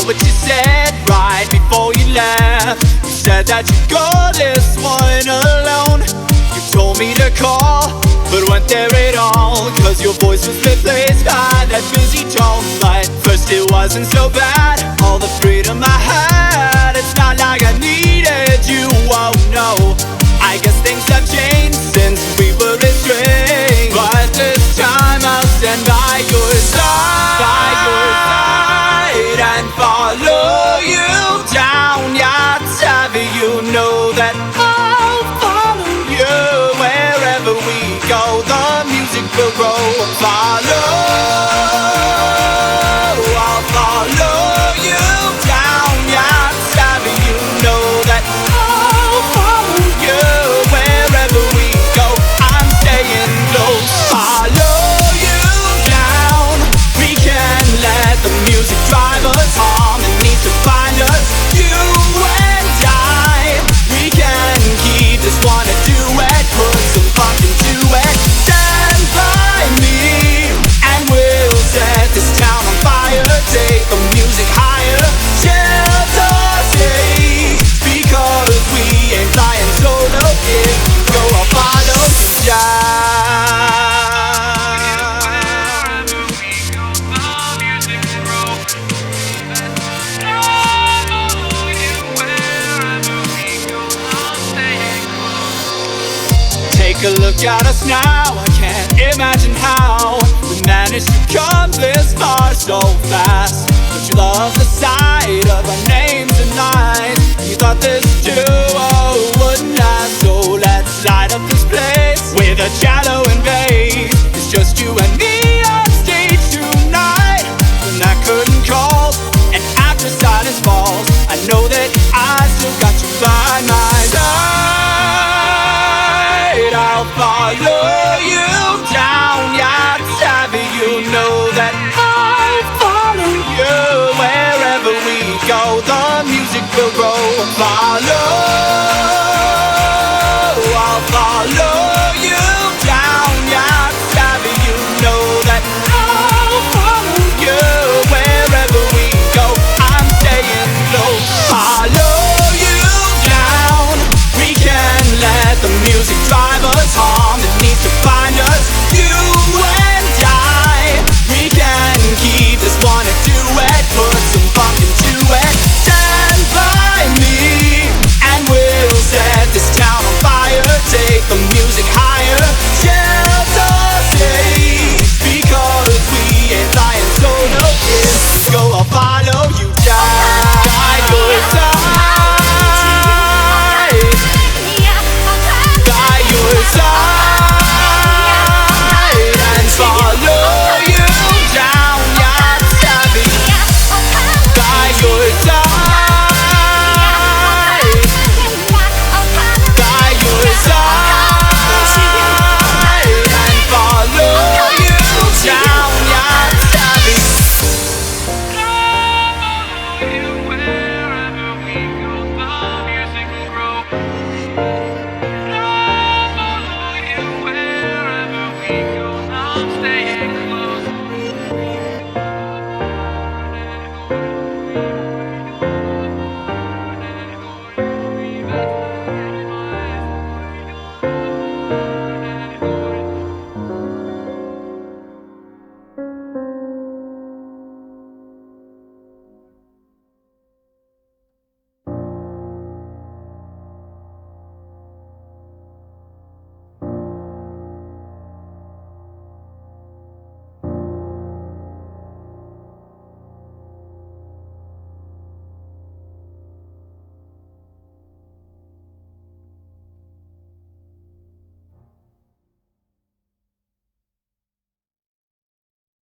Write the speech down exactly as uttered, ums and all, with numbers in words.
what you said right before you left. You said that you'd go this one alone. You told me to call, but weren't there at all, cause your voice was replaced by that busy tone. But first it wasn't so bad, all the freedom I had. It's not like I needed you, oh no. I guess things have changed since we were estranged. But this time I'll stand by your side, by your side, and follow you down. Yeah, Tavi, you know that I'll follow you wherever we go. The music will grow. Follow, I'll follow you down. Yeah, Tavi, you know that I'll follow you wherever we go. I'm staying close. Follow you down. We can let the music drive us home and need to find us. You and I, we can keep this one a duet, put some funk into it. Stand by me and we'll set this town on fire. Take the music higher, share the stage, because we ain't flying solo. If you go, I'll follow you down. Take a look at us now, I can't imagine how we managed to come this far so fast. But you love the sight of our names and lines. You thought this duo wouldn't last, so let's light up this place with a cello and bass. It's just you and me on stage tonight. When that curtain calls and after silence falls, I know that I still got you by my side. I'll follow you down. Yeah, Tavi, you know that I'll follow you wherever we go. The music will grow. Follow, I'll follow you down. Yeah, Tavi, you know that I'll follow you wherever we go. I'm staying close. Follow you down. We can let the music drive us home and need to find us. You and I, we can keep this one a duet, put some funk into it. Stand by me and we'll set this town on fire. Take the music higher, share the stage, because we ain't flying solo. If you go, I'll follow you down. By your side, by your side, and follow you down. Yeah, Tavi, by your side.